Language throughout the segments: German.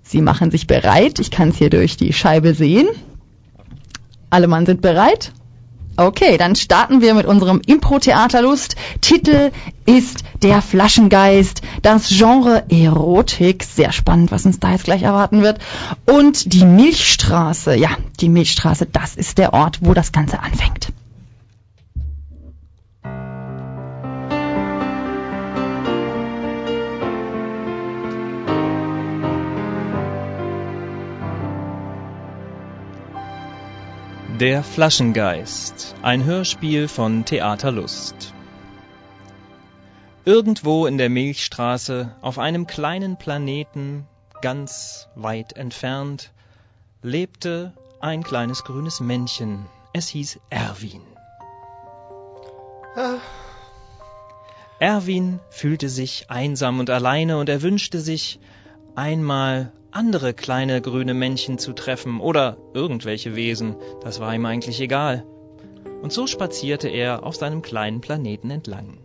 Sie machen sich bereit. Ich kann es hier durch die Scheibe sehen. Alle Mann sind bereit? Okay, dann starten wir mit unserem Impro-Theaterlust. Titel ist Der Flaschengeist. Das Genre Erotik. Sehr spannend, was uns da jetzt gleich erwarten wird. Und die Milchstraße. Ja, die Milchstraße, das ist der Ort, wo das Ganze anfängt. Der Flaschengeist, ein Hörspiel von Theaterlust. Irgendwo in der Milchstraße, auf einem kleinen Planeten, ganz weit entfernt, lebte ein kleines grünes Männchen. Es hieß Erwin. Erwin fühlte sich einsam und alleine und er wünschte sich, einmal andere kleine grüne Männchen zu treffen oder irgendwelche Wesen, das war ihm eigentlich egal. Und so spazierte er auf seinem kleinen Planeten entlang.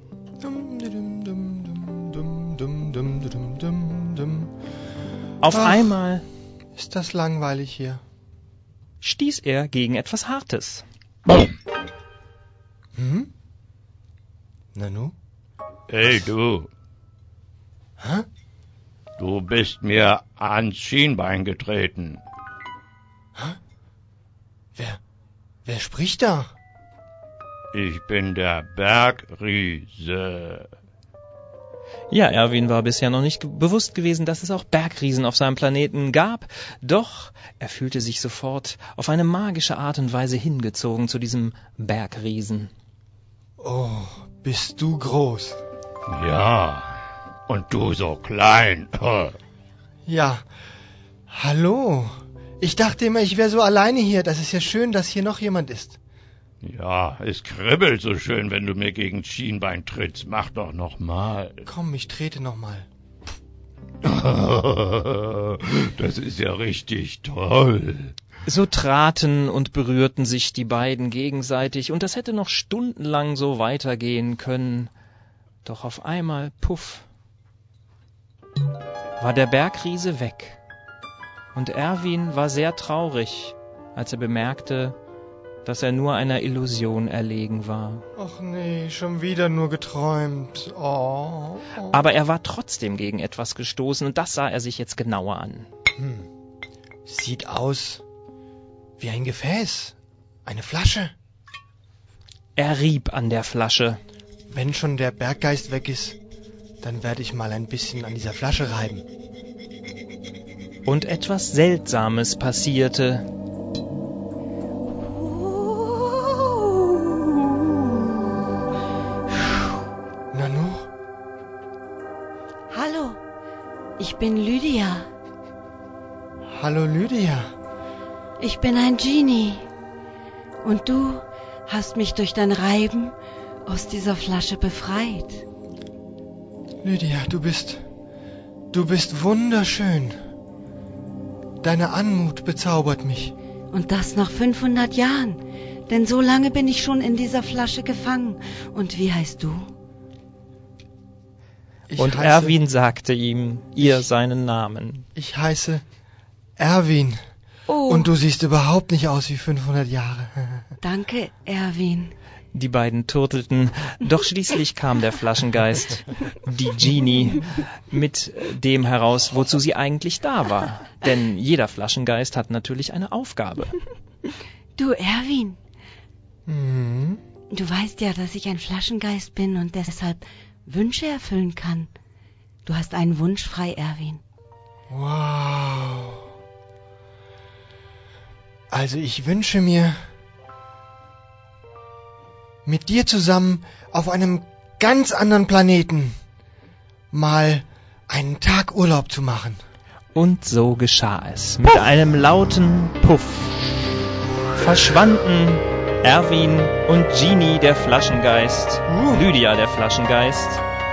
Auf einmal ist das langweilig hier. Stieß er gegen etwas Hartes. Nanu? Hey du. Hä? Du bist mir ans Schienbein getreten. Hä? Wer spricht da? Ich bin der Bergriese. Ja, Erwin war bisher noch nicht bewusst gewesen, dass es auch Bergriesen auf seinem Planeten gab. Doch er fühlte sich sofort auf eine magische Art und Weise hingezogen zu diesem Bergriesen. Oh, bist du groß. Ja, und du so klein. Ja, hallo. Ich dachte immer, ich wäre so alleine hier. Das ist ja schön, dass hier noch jemand ist. Ja, es kribbelt so schön, wenn du mir gegen das Schienbein trittst. Mach doch noch mal. Komm, ich trete noch mal. Das ist ja richtig toll. So traten und berührten sich die beiden gegenseitig, und das hätte noch stundenlang so weitergehen können. Doch auf einmal, puff, war der Bergriese weg. Und Erwin war sehr traurig, als er bemerkte, dass er nur einer Illusion erlegen war. Ach nee, schon wieder nur geträumt. Oh. Aber er war trotzdem gegen etwas gestoßen, und das sah er sich jetzt genauer an. Sieht aus wie ein Gefäß. Eine Flasche. Er rieb an der Flasche. Wenn schon der Berggeist weg ist, dann werde ich mal ein bisschen an dieser Flasche reiben. Und etwas Seltsames passierte. Nanu? Hallo, ich bin Lydia. Hallo Lydia. Ich bin ein Genie. Und du hast mich durch dein Reiben aus dieser Flasche befreit. Lydia, du bist wunderschön. Deine Anmut bezaubert mich. Und das nach 500 Jahren. Denn so lange bin ich schon in dieser Flasche gefangen. Und wie heißt du? Und Erwin sagte ihm seinen Namen. Ich heiße Erwin. Oh. Und du siehst überhaupt nicht aus wie 500 Jahre. Danke, Erwin. Die beiden turtelten, doch schließlich kam der Flaschengeist, die Genie, mit dem heraus, wozu sie eigentlich da war. Denn jeder Flaschengeist hat natürlich eine Aufgabe. Du, Erwin, Mhm. du weißt ja, dass ich ein Flaschengeist bin und deshalb Wünsche erfüllen kann. Du hast einen Wunsch frei, Erwin. Wow. Also ich wünsche mir, mit dir zusammen auf einem ganz anderen Planeten mal einen Tag Urlaub zu machen. Und so geschah es. Mit einem lauten Puff verschwanden Erwin und Genie, der Flaschengeist, Lydia, der Flaschengeist.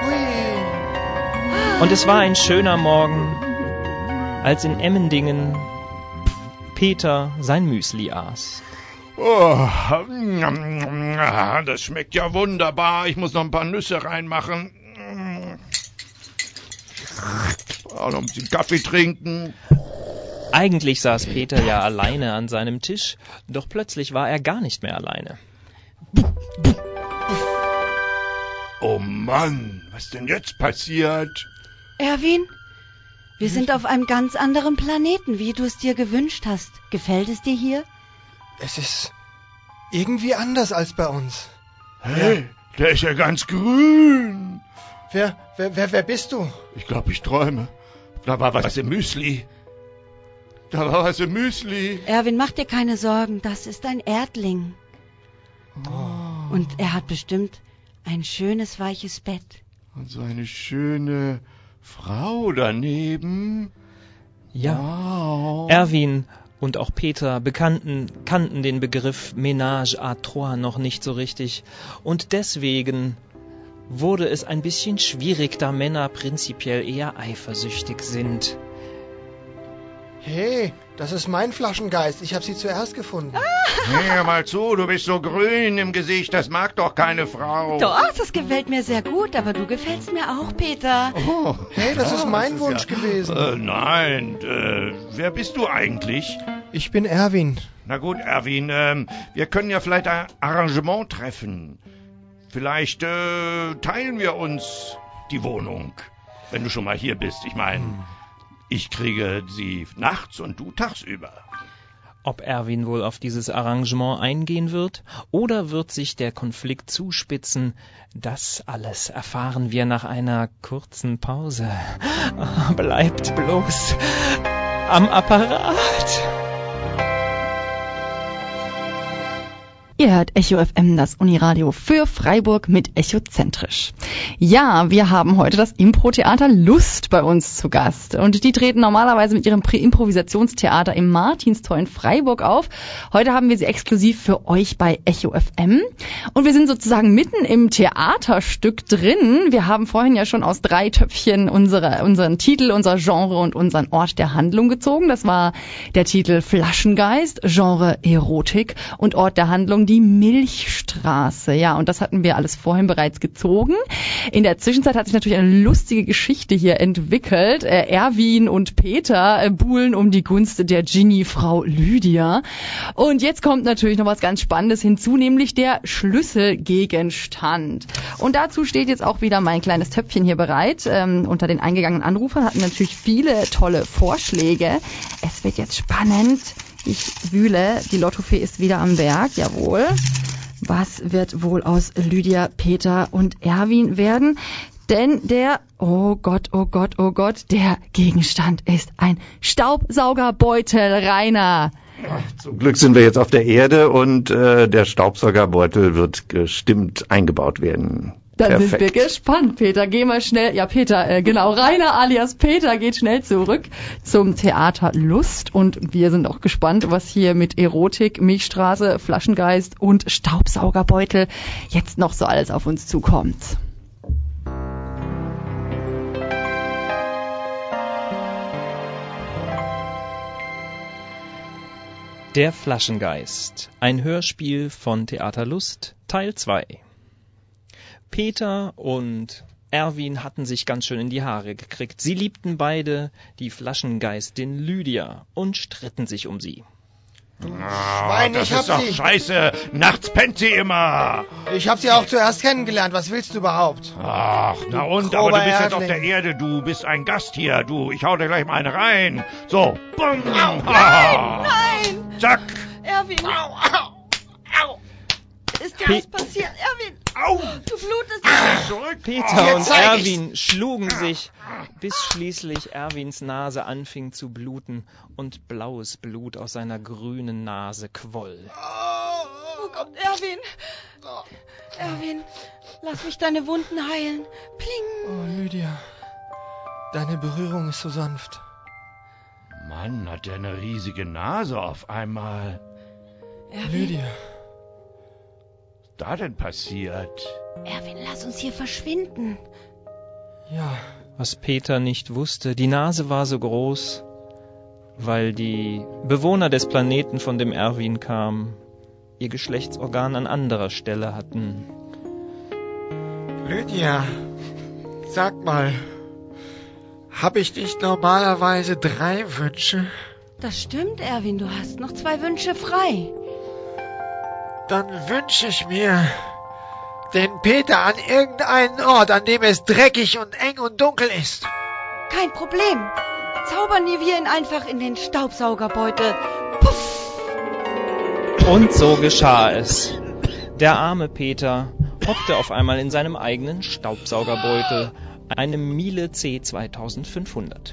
Und es war ein schöner Morgen, als in Emmendingen Peter sein Müsli aß. Oh, das schmeckt ja wunderbar. Ich muss noch ein paar Nüsse reinmachen. Auch noch ein bisschen Kaffee trinken. Eigentlich saß Peter ja alleine an seinem Tisch, doch plötzlich war er gar nicht mehr alleine. Oh Mann, was denn jetzt passiert? Erwin, wir sind auf einem ganz anderen Planeten, wie du es dir gewünscht hast. Gefällt es dir hier? Es ist irgendwie anders als bei uns. Hey, der ist ja ganz grün. Wer bist du? Ich glaube, ich träume. Da war was im Müsli. Erwin, mach dir keine Sorgen, das ist ein Erdling. Oh. Und er hat bestimmt ein schönes, weiches Bett. Und so eine schöne Frau daneben. Ja, Wow. Erwin und auch Peter kannten den Begriff Ménage à trois noch nicht so richtig. Und deswegen wurde es ein bisschen schwierig, da Männer prinzipiell eher eifersüchtig sind. Hey, das ist mein Flaschengeist. Ich habe sie zuerst gefunden. Hör mal zu, du bist so grün im Gesicht, das mag doch keine Frau. Doch, das gefällt mir sehr gut, aber du gefällst mir auch, Peter. Oh, Hey, das ist mein Wunsch ja gewesen. Nein, wer bist du eigentlich? Ich bin Erwin. Na gut, Erwin, wir können ja vielleicht ein Arrangement treffen. Vielleicht teilen wir uns die Wohnung, wenn du schon mal hier bist. Ich meine, ich kriege sie nachts und du tagsüber. Ob Erwin wohl auf dieses Arrangement eingehen wird oder wird sich der Konflikt zuspitzen, das alles erfahren wir nach einer kurzen Pause. Bleibt bloß am Apparat. Ihr hört Echo FM, das Uniradio für Freiburg mit Echozentrisch. Ja, wir haben heute das Impro-Theater Lust bei uns zu Gast. Und die treten normalerweise mit ihrem Improvisationstheater im Martinstor in Freiburg auf. Heute haben wir sie exklusiv für euch bei Echo FM. Und wir sind sozusagen mitten im Theaterstück drin. Wir haben vorhin ja schon aus 3 Töpfchen unseren Titel, unser Genre und unseren Ort der Handlung gezogen. Das war der Titel Flaschengeist, Genre Erotik und Ort der Handlung die Milchstraße. Ja, und das hatten wir alles vorhin bereits gezogen. In der Zwischenzeit hat sich natürlich eine lustige Geschichte hier entwickelt. Erwin und Peter buhlen um die Gunst der Ginny-Frau Lydia. Und jetzt kommt natürlich noch was ganz Spannendes hinzu, nämlich der Schlüsselgegenstand. Und dazu steht jetzt auch wieder mein kleines Töpfchen hier bereit. Unter den eingegangenen Anrufern hatten natürlich viele tolle Vorschläge. Es wird jetzt spannend. Ich wühle, die Lottofee ist wieder am Werk, jawohl. Was wird wohl aus Lydia, Peter und Erwin werden? Denn oh Gott, der Gegenstand ist ein Staubsaugerbeutel, Rainer. Zum Glück sind wir jetzt auf der Erde und der Staubsaugerbeutel wird bestimmt eingebaut werden. Dann Perfekt. sind wir gespannt, Peter. Geh mal schnell, ja Peter, genau, Rainer alias Peter geht schnell zurück zum Theater Lust und wir sind auch gespannt, was hier mit Erotik, Milchstraße, Flaschengeist und Staubsaugerbeutel jetzt noch so alles auf uns zukommt. Der Flaschengeist, ein Hörspiel von Theater Lust, Teil 2. Peter und Erwin hatten sich ganz schön in die Haare gekriegt. Sie liebten beide die Flaschengeistin Lydia und stritten sich um sie. Schwein, das ich hab ist doch sie. scheiße. Nachts pennt sie immer. Ich habe sie auch zuerst kennengelernt. Was willst du überhaupt? Ach, na und, grober aber du bist jetzt auf Erdling. der Erde, du bist ein Gast hier, du. Ich hau dir gleich mal eine rein. So, bumm. Nein! Zack. Erwin! Ist dir was passiert? Erwin! Au. Du blutest! Zurück. Peter Jetzt und zeig Erwin schlugen sich, bis schließlich Erwins Nase anfing zu bluten und blaues Blut aus seiner grünen Nase quoll. Oh Gott, Erwin! Erwin, lass mich deine Wunden heilen. Pling! Oh, Lydia. Deine Berührung ist so sanft. Mann, hat der eine riesige Nase auf einmal. Erwin, Lydia. Was da denn passiert? Erwin, lass uns hier verschwinden. Ja, Was Peter nicht wusste, die Nase war so groß, weil die Bewohner des Planeten, von dem Erwin kam, ihr Geschlechtsorgan an anderer Stelle hatten. Lydia, sag mal, habe ich nicht normalerweise 3 Wünsche? Das stimmt, Erwin, du hast noch 2 Wünsche frei. Dann wünsche ich mir den Peter an irgendeinen Ort, an dem es dreckig und eng und dunkel ist. Kein Problem. Zaubern wir ihn einfach in den Staubsaugerbeutel. Puff! Und so geschah es. Der arme Peter hockte auf einmal in seinem eigenen Staubsaugerbeutel, einem Miele C 2500.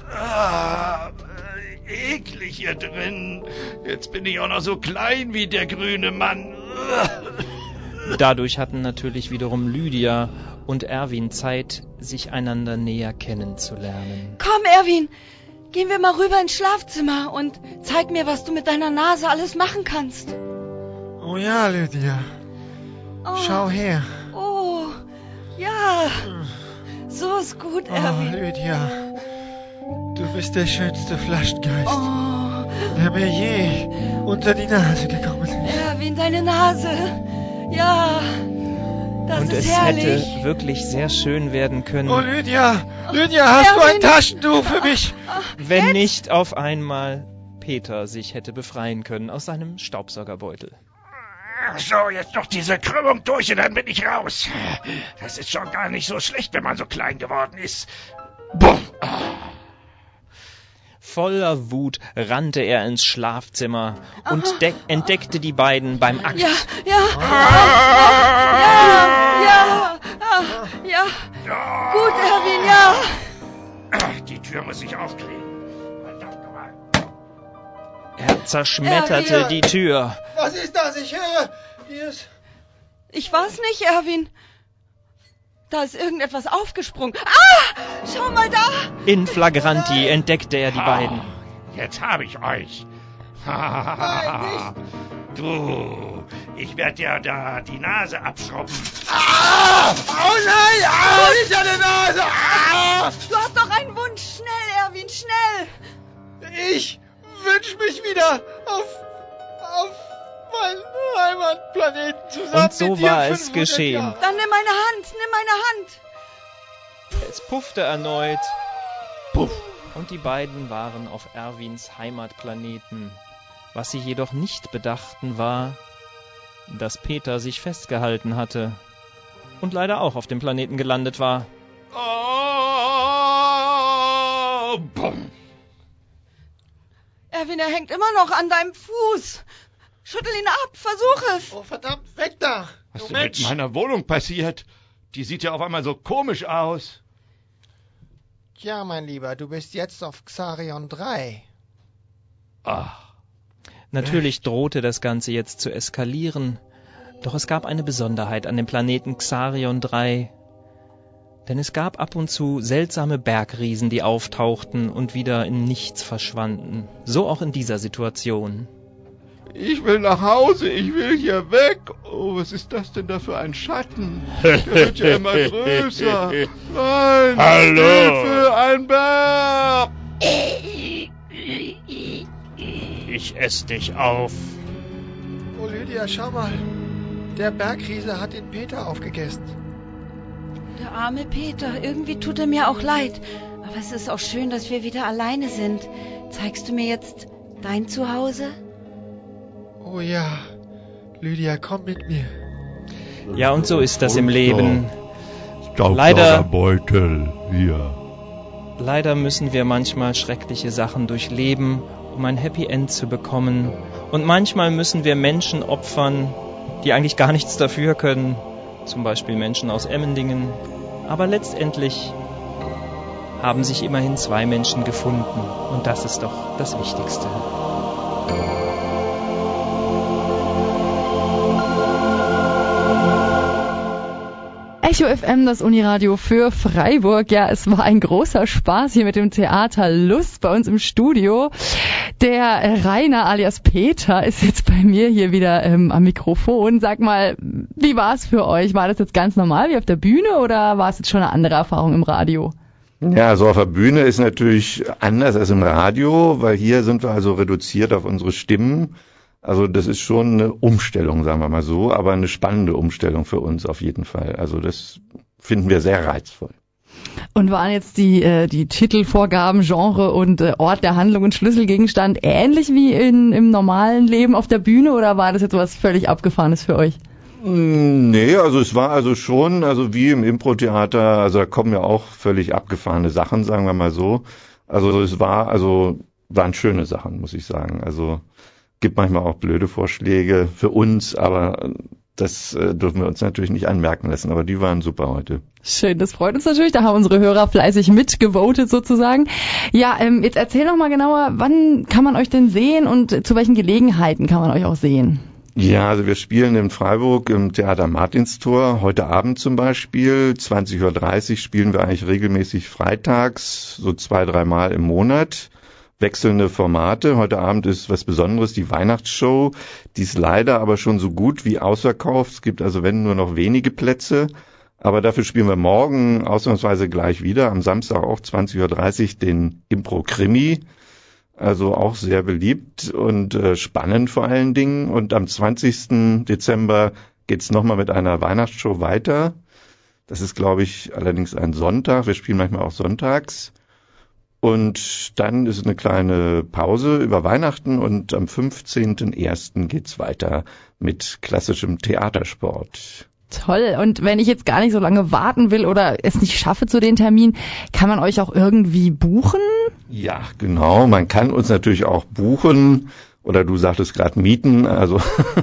Eklig hier drin. Jetzt bin ich auch noch so klein wie der grüne Mann. Dadurch hatten natürlich wiederum Lydia und Erwin Zeit, sich einander näher kennenzulernen. Komm, Erwin, gehen wir mal rüber ins Schlafzimmer und zeig mir, was du mit deiner Nase alles machen kannst. Oh ja, Lydia. Oh. Schau her. Oh, ja. So ist gut, Erwin. Oh, Lydia. Du bist der schönste Flaschengeist, Oh, der mir je unter die Nase gekommen ist. Erwin, deine Nase. Ja, das Und ist es herrlich. hätte wirklich sehr schön werden können, Oh, Lydia. Lydia, hast du ein Erwin. Taschentuch für mich? wenn nicht auf einmal Peter sich hätte befreien können aus seinem Staubsaugerbeutel. So, jetzt noch diese Krümmung durch und dann bin ich raus. Das ist schon gar nicht so schlecht, wenn man so klein geworden ist. Bumm. Voller Wut rannte er ins Schlafzimmer und entdeckte die beiden beim Akt. Ja, gut, Erwin, ja. Die Tür muss ich aufkriegen. Verdammt nochmal. Er zerschmetterte Erwin. die Tür. Was ist das? Ich höre. Hier ist... Ich weiß nicht, Erwin. Da ist irgendetwas aufgesprungen. Ah, schau mal da. In flagranti entdeckte er die beiden. Jetzt habe ich euch. Du, ich werde dir da die Nase abschrubben. Oh nein! Nicht an der Nase! Du hast doch einen Wunsch. Schnell, Erwin, schnell. Ich wünsche mich wieder auf meinen Heimatplaneten zusammen Und so mit dir war es 500 geschehen. Jahre. Dann nimm meine Hand. Es puffte erneut. Puff. Und die beiden waren auf Erwins Heimatplaneten. Was sie jedoch nicht bedachten war, dass Peter sich festgehalten hatte und leider auch auf dem Planeten gelandet war. Oh, bumm. Erwin, er hängt immer noch an deinem Fuß. Schüttel ihn ab, versuch es. Oh verdammt, weg da! Was Du ist denn mit Mensch! meiner Wohnung passiert? Die sieht ja auf einmal so komisch aus. Ja, mein Lieber, du bist jetzt auf Xarion 3. Ach, Natürlich drohte das Ganze jetzt zu eskalieren, doch es gab eine Besonderheit an dem Planeten Xarion 3. Denn es gab ab und zu seltsame Bergriesen, die auftauchten und wieder in nichts verschwanden. So auch in dieser Situation. ich will nach Hause, ich will hier weg. Oh, was ist das denn da für ein Schatten? Der wird ja immer größer. Nein, Hallo. Hilfe, ein Bär. Ich ess dich auf. Oh Lydia, schau mal. Der Bergriese hat den Peter aufgegessen. Der arme Peter, irgendwie tut er mir auch leid. Aber es ist auch schön, dass wir wieder alleine sind. Zeigst du mir jetzt dein Zuhause? Oh ja. Lydia, komm mit mir. Ja, und so ist das im Leben. Staubsaugerbeutel, hier. Leider müssen wir manchmal schreckliche Sachen durchleben, um ein Happy End zu bekommen. Und manchmal müssen wir Menschen opfern, die eigentlich gar nichts dafür können. Zum Beispiel Menschen aus Emmendingen. Aber letztendlich haben sich immerhin 2 Menschen gefunden. Und das ist doch das Wichtigste. Echo FM, das Uniradio für Freiburg. Ja, es war ein großer Spaß hier mit dem Theater Lust bei uns im Studio. Der Rainer alias Peter ist jetzt bei mir hier wieder am Mikrofon. Sag mal, wie war es für euch? War das jetzt ganz normal wie auf der Bühne oder war es jetzt schon eine andere Erfahrung im Radio? Ja, also auf der Bühne ist natürlich anders als im Radio, weil hier sind wir also reduziert auf unsere Stimmen. Also das ist schon eine Umstellung, sagen wir mal so, aber eine spannende Umstellung für uns auf jeden Fall. Also das finden wir sehr reizvoll. Und waren jetzt die Titelvorgaben, Genre und Ort der Handlung und Schlüsselgegenstand ähnlich wie im normalen Leben auf der Bühne oder war das jetzt was völlig Abgefahrenes für euch? Nee, also es war also schon, also wie im Impro-Theater, also da kommen ja auch völlig abgefahrene Sachen, sagen wir mal so. Also es waren schöne Sachen, muss ich sagen. Also gibt manchmal auch blöde Vorschläge für uns, aber das dürfen wir uns natürlich nicht anmerken lassen, aber die waren super heute. Schön, das freut uns natürlich. Da haben unsere Hörer fleißig mitgevotet sozusagen. Ja, jetzt erzähl doch mal genauer, wann kann man euch denn sehen und zu welchen Gelegenheiten kann man euch auch sehen? Ja, also wir spielen in Freiburg im Theater Martinstor. Heute Abend zum Beispiel, 20.30 Uhr spielen wir eigentlich regelmäßig freitags, so 2-3 Mal im Monat. Wechselnde Formate. Heute Abend ist was Besonderes, die Weihnachtsshow. Die ist leider aber schon so gut wie ausverkauft. Es gibt also wenn nur noch wenige Plätze. Aber dafür spielen wir morgen ausnahmsweise gleich wieder, am Samstag auch 20.30 Uhr, den Impro-Krimi. Also auch sehr beliebt und spannend vor allen Dingen. Und am 20. Dezember geht's nochmal mit einer Weihnachtsshow weiter. Das ist, glaube ich, allerdings ein Sonntag. Wir spielen manchmal auch sonntags. Und dann ist eine kleine Pause über Weihnachten und am 15.01. geht's weiter mit klassischem Theatersport. Toll. Und wenn ich jetzt gar nicht so lange warten will oder es nicht schaffe zu den Terminen, kann man euch auch irgendwie buchen? Ja, genau. Man kann uns natürlich auch buchen oder du sagtest gerade mieten. Also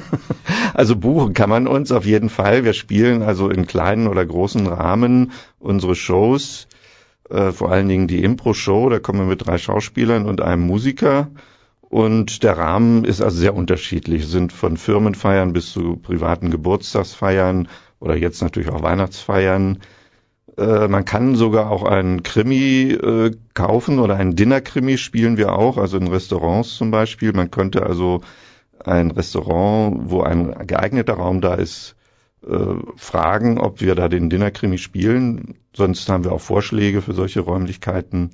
buchen kann man uns auf jeden Fall. Wir spielen also in kleinen oder großen Rahmen unsere Shows. Vor allen Dingen die Impro-Show. Da kommen wir mit 3 Schauspielern und einem Musiker. Und der Rahmen ist also sehr unterschiedlich. Es sind von Firmenfeiern bis zu privaten Geburtstagsfeiern oder jetzt natürlich auch Weihnachtsfeiern. Man kann sogar auch einen Krimi kaufen oder einen Dinner-Krimi spielen wir auch, also in Restaurants zum Beispiel. Man könnte also ein Restaurant, wo ein geeigneter Raum da ist, fragen, ob wir da den Dinner-Krimi spielen. Sonst haben wir auch Vorschläge für solche Räumlichkeiten.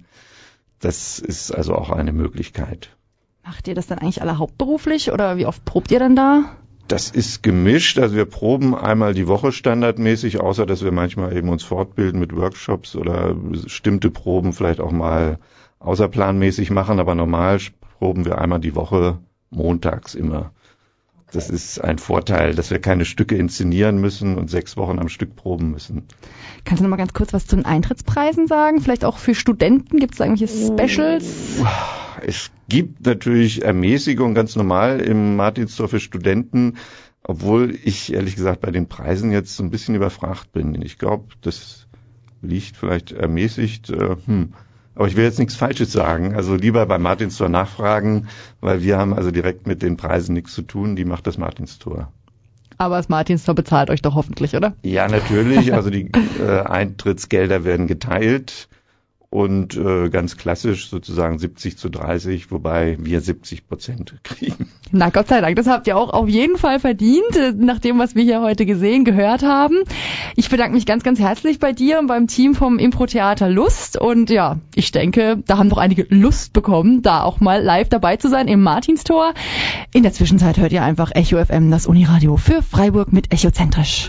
Das ist also auch eine Möglichkeit. Macht ihr das dann eigentlich alle hauptberuflich oder wie oft probt ihr dann da? Das ist gemischt, also wir proben einmal die Woche standardmäßig, außer dass wir manchmal eben uns fortbilden mit Workshops oder bestimmte Proben vielleicht auch mal außerplanmäßig machen, aber normal proben wir einmal die Woche, montags immer. Das ist ein Vorteil, dass wir keine Stücke inszenieren müssen und 6 Wochen am Stück proben müssen. Kannst du noch mal ganz kurz was zu den Eintrittspreisen sagen? Vielleicht auch für Studenten? Gibt es da irgendwelche Specials? Es gibt natürlich Ermäßigung ganz normal im Martinstor für Studenten, obwohl ich ehrlich gesagt bei den Preisen jetzt so ein bisschen überfragt bin. Ich glaube, das liegt vielleicht ermäßigt. Aber ich will jetzt nichts Falsches sagen. Also lieber bei Martinstor nachfragen, weil wir haben also direkt mit den Preisen nichts zu tun. Die macht das Martinstor. Aber das Martinstor bezahlt euch doch hoffentlich, oder? Ja, natürlich. Also die Eintrittsgelder werden geteilt und ganz klassisch sozusagen 70:30, wobei wir 70% kriegen. Na Gott sei Dank, das habt ihr auch auf jeden Fall verdient, nach dem, was wir hier heute gehört haben. Ich bedanke mich ganz, ganz herzlich bei dir und beim Team vom Impro-Theater Lust und ja, ich denke, da haben doch einige Lust bekommen, da auch mal live dabei zu sein im Martinstor. In der Zwischenzeit hört ihr einfach Echo FM, das Uniradio für Freiburg mit Echozentrisch.